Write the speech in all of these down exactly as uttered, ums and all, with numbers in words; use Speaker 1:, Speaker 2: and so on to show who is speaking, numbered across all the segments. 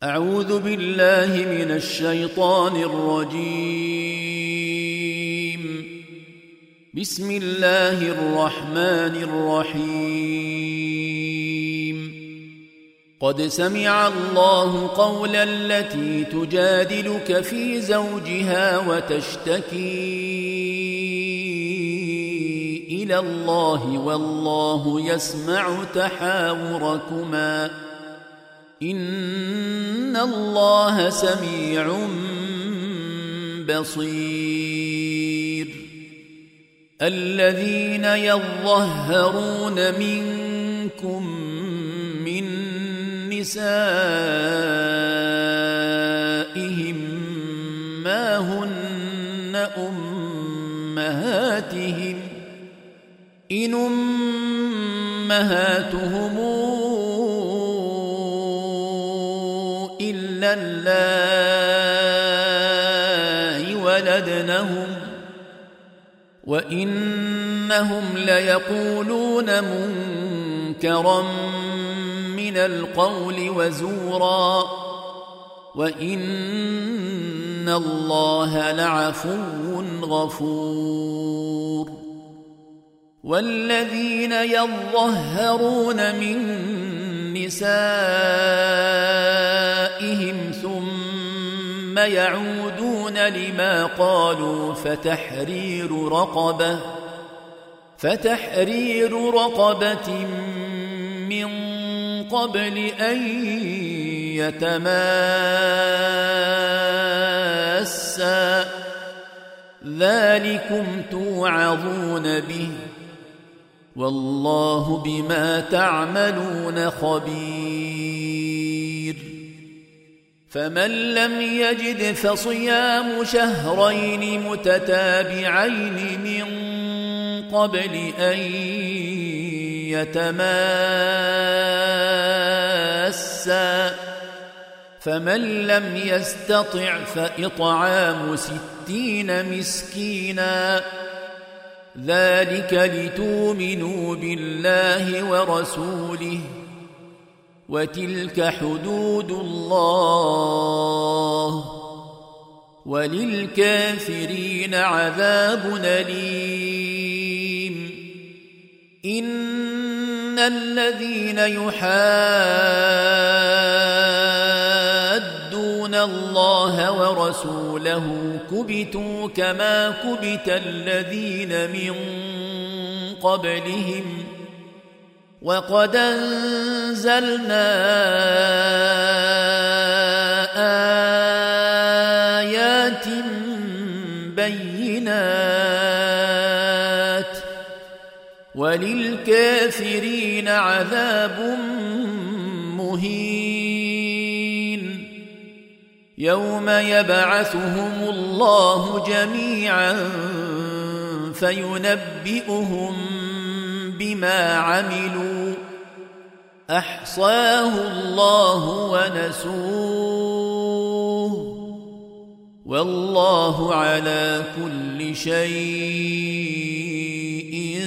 Speaker 1: أعوذ بالله من الشيطان الرجيم. بسم الله الرحمن الرحيم. قد سمع الله قول التي تجادلك في زوجها وتشتكي إلى الله والله يسمع تحاوركما إن الله سميع بصير. الذين يظهرون منكم من نسائهم ما هن أمهاتهم إن أمهاتهم إلا اللائي ولدنهم وإنهم ليقولون منكرا من القول وزورا وإن الله لعفو غفور. والذين يظهرون من نسائهم ثم يعودون لما قالوا فتحرير رقبة فتحرير رقبة من قبل أن يتماسا ذلكم توعظون به والله بما تعملون خبير. فمن لم يجد فصيام شهرين متتابعين من قبل أن يتماسا فمن لم يستطع فإطعام ستين مسكينا ذلك لتؤمنوا بالله ورسوله وتلك حدود الله وللكافرين عذاب أليم. إن الذين يحادون الله ورسوله كبتوا كما كبت الذين من قبلهم وقد أنزلنا آيات بينات وللكافرين عذاب مهين. يوم يبعثهم الله جميعا فينبئهم بما عملوا أحصاه الله ونسوه والله على كل شيء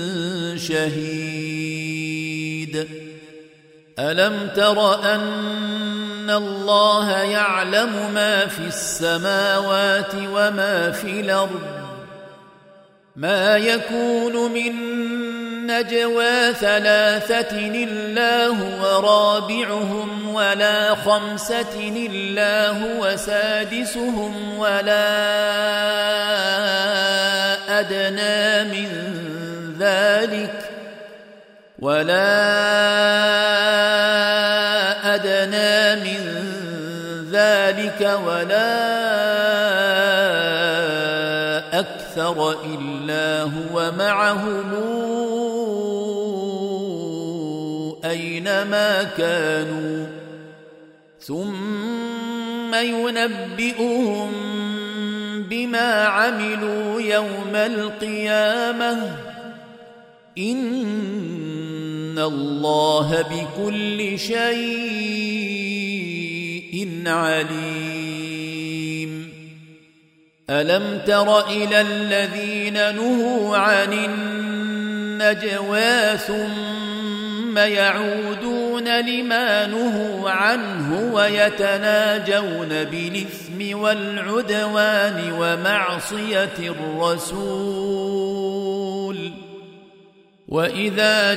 Speaker 1: شهيد. ألم تر أن الله يعلم ما في السماوات وما في الأرض ما يكون من نجوى ثلاثة إلا هو رابعهم ولا خمسة إلا هو سادسهم ولا أدنى من ذلك ولا أدنى من ذلك ولا أكثر إلا هو معهم أينما كانوا ثم ينبئهم بما عملوا يوم القيامة إن الله بكل شيء عليم. ألم تر إلى الذين نهوا عن النجوى ثم يعودون لما نهوا عنه ويتناجون بالإثم والعدوان ومعصية الرسول وإذا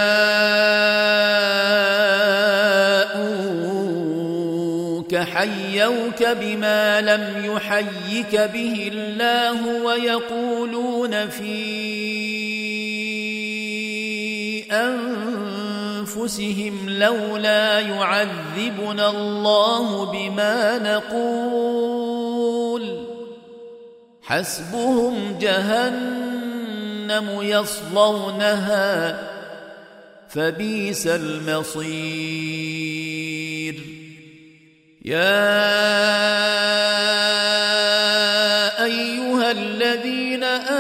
Speaker 1: جاءوك حيوك بما لم يحيك به الله ويقولون في أنفسهم لولا يعذبنا الله بما نقول حسبهم جهنم يصلونها فبئس المصير يا أيها الذين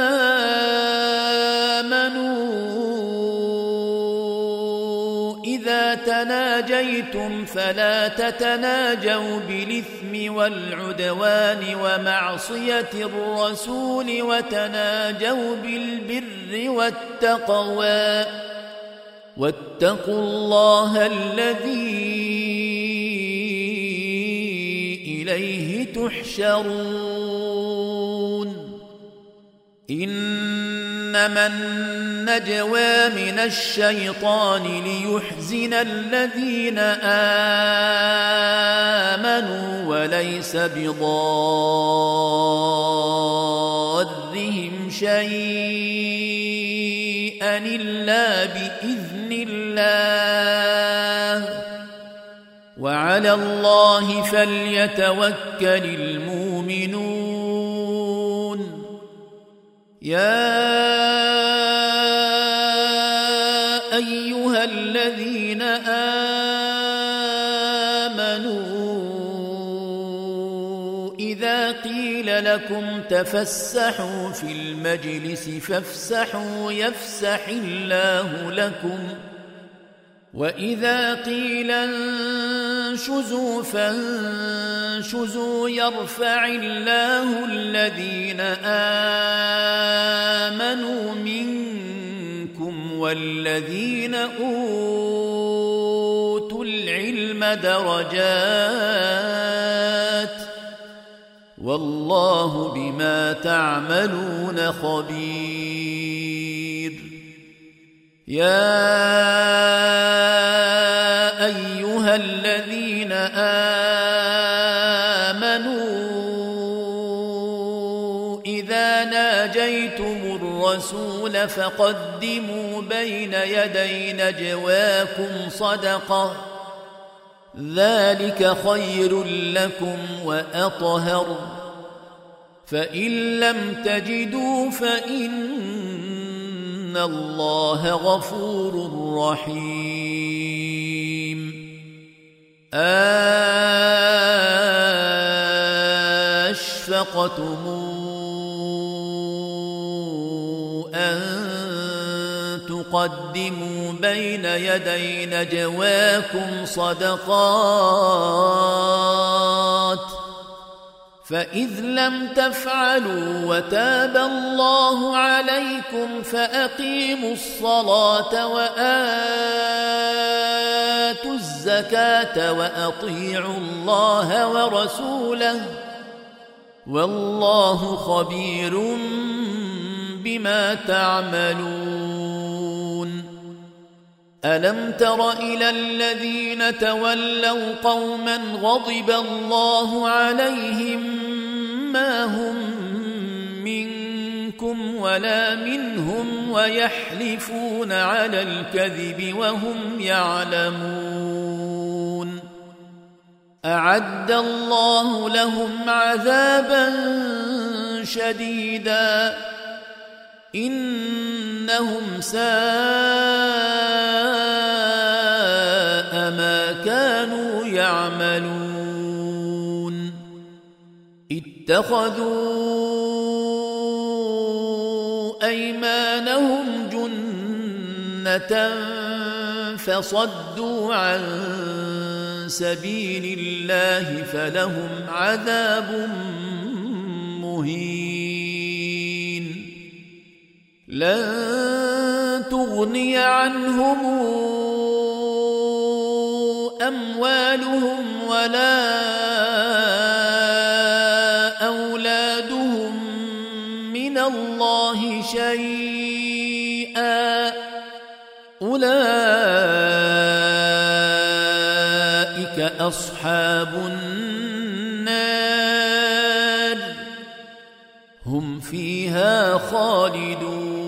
Speaker 1: آمنوا إذا تناجيتم فلا تتناجوا بالإثم والعدوان ومعصية الرسول وتناجوا بالبر والتقوى واتقوا الله الذي إليه تحشرون إنما النجوى من الشيطان ليحزن الذين آمنوا وليس بضارهم شيئا إلا بإذن الله وعلى الله فليتوكل المؤمنون يا أيها الذين آمنوا إذا قيل لكم تفسحوا في المجلس فافسحوا يفسح الله لكم وإذا قيل انشزوا فانشزوا يرفع الله الذين آمنوا منكم والذين أوتوا العلم درجات والله بما تعملون خبير يا أيها الذين آمنوا إذا ناجيتم الرسول فقدموا بين يدي نجواكم صدقة ذلك خير لكم وأطهر فإن لم تجدوا فإن الله غفور رحيم أشفقتم أن تقدموا بين يدي نجواكم صدقات فإذ لم تفعلوا وتاب الله عليكم فأقيموا الصلاة وآتوا الزكاة وأطيعوا الله ورسوله والله خبير بما تعملون ألم تر إلى الذين تولوا قوما غضب الله عليهم ما هم منكم ولا منهم ويحلفون على الكذب وهم يعلمون أعد الله لهم عذابا شديدا إنهم ساء ما كانوا يعملون اتخذوا أيمانهم جنة فصدوا عن سبيل الله فلهم عذاب مهين لن تغني عنهم أموالهم ولا أولادهم من الله شيئا أولئك أصحاب النار هم فيها خالدون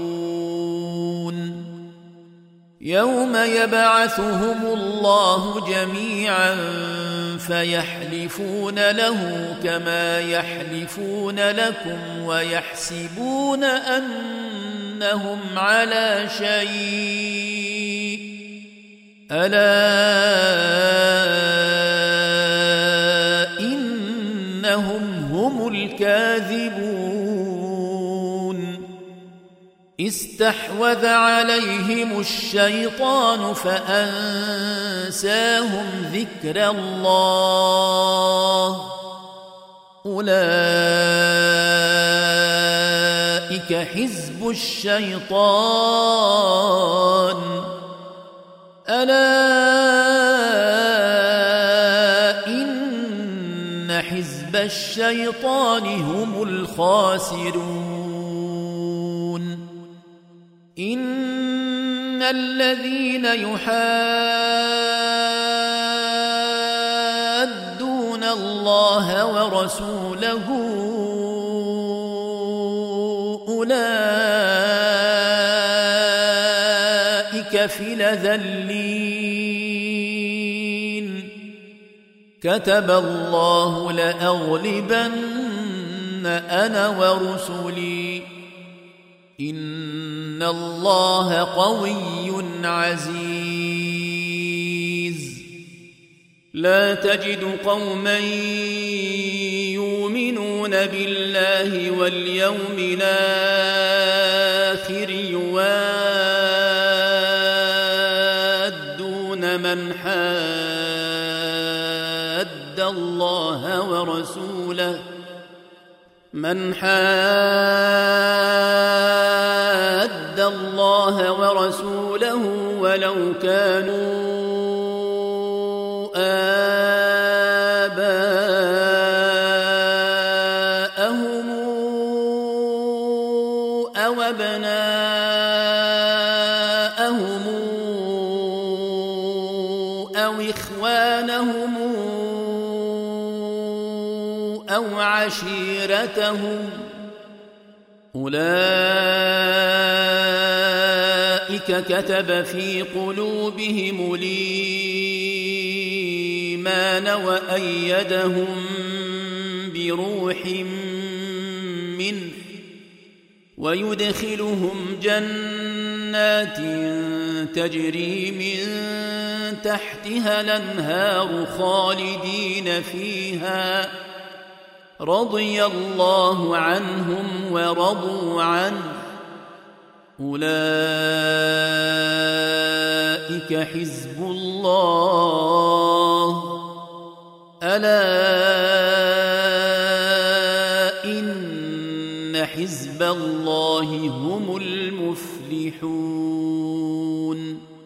Speaker 1: يوم يبعثهم الله جميعا فيحلفون له كما يحلفون لكم ويحسبون أنهم على شيء ألا إنهم هم الكاذبون استحوذ عليهم الشيطان فأنساهم ذكر الله أولئك حزب الشيطان ألا إن حزب الشيطان هم الخاسرون إن الذين يحادون الله ورسوله أولئك في الأذلين كتب الله لأغلبن أنا ورسلي إن الله قوي عزيز لا تجد قوما يؤمنون بالله واليوم الآخر يوادون من حاد الله ورسوله من حاد الله ورسوله ولو كانوا آباءهم أو أبناءهم أو إخوانهم أو عشيرتهم أولئك كتب في قلوبهم الإيمان وأيدهم بروح منه ويدخلهم جنات تجري من تحتها الأنهار خالدين فيها رضي الله عنهم ورضوا عنه أولئك حزب الله ألا إن حزب الله هم المفلحون